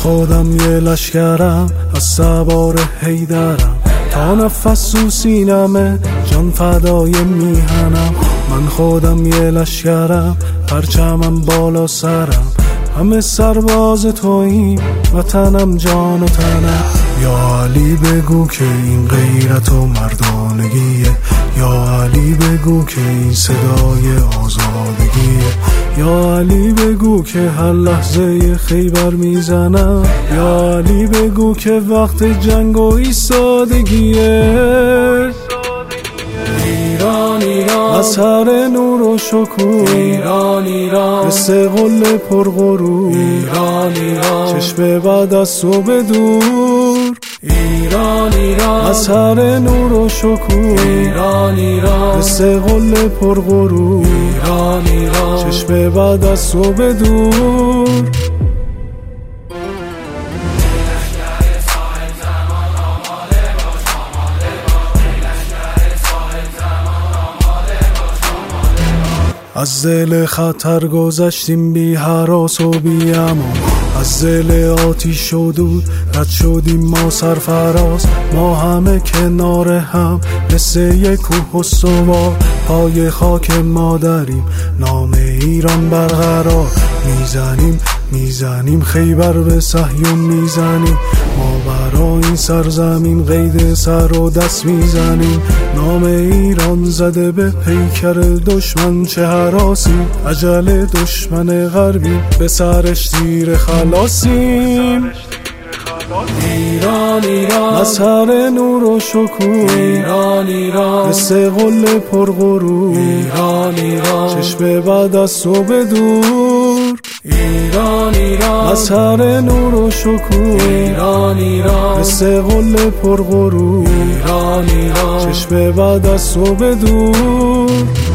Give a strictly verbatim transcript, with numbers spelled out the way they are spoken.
خودم یه لشکرم از سوار حیدرم، تا نفس تو سینمه جان فدای میهنم. من خودم یه لشکرم، پرچمم بالا سرم، همه سرباز توییم، وطنم جان و تنم. یا علی بگو که این غیرت و مردانگیه، یا علی بگو که این صدای آزادگیه، یا علی بگو که هر لحظه خیبر میزنم، یا علی بگو که وقت جنگ و ایستادگیه. ایران ایران مظهر نور و شکوه، ایران ایران مثل قله پرغرور، ایران ایران چشم بعد از صبح دور. ایران ایران مظهر نور و شکوه، ایران ایران مثل قله پرغرور، ایران ایران چشم بعد از صبح دور. از دل خطر گذشتیم بی هراس و بی امان، از دل آتیش و دود رد شدیم ما سرفراز. ما همه کنار هم مثل یک کوه استوار، پای خاک مادریم نام ایران برقرار. میزنیم میزنیم خیبر به صهیون میزنیم، ما برای این سرزمین قید سر و دست میزنیم. نام ایران زده به پیکر دشمن چه هراسی، عجل دشمن غربی به سرش تیر خلاصیم. ایران ایران مظهر نور و شکوه، ایران ایران مثل قله پرغرور، ایران ایران چشم بعد از صبح دور. ایران ایران مظهر نور و شکوه، ایران ایران مثل قله پرغرور، ایران ایران چشم بعد از صبح دور.